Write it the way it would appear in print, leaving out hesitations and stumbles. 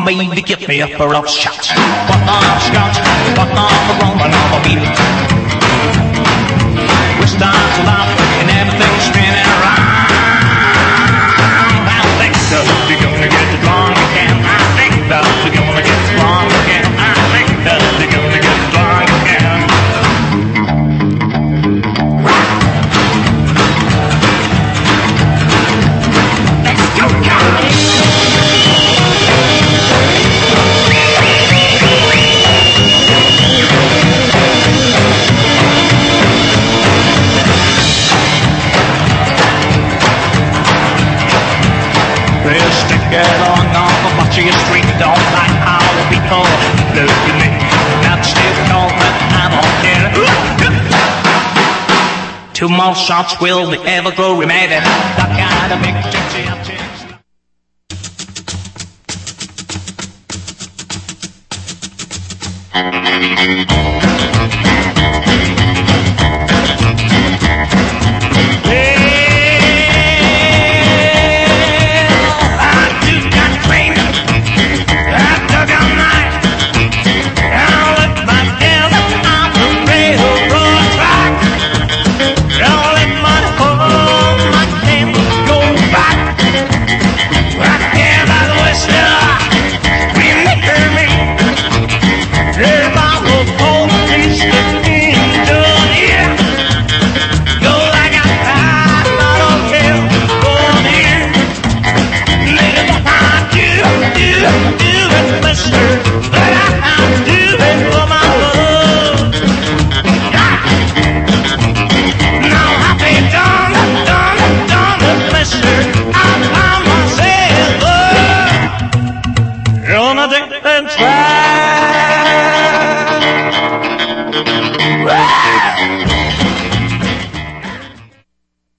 baby, give me a barrel of shots. One on scotch, one on the rum, and on the beat. We're starting to laugh, and everything's spinning around. I think that you're gonna get drunk again. I think that you're gonna get drunk again. I think that you're gonna get drunk again. Let's go, guys! Get along off a bunch of your street. Don't like how people look at me. Not still cold, but I don't care. 2 more shots, will we ever grow remanded? That kind of big gypsy up chicks. Try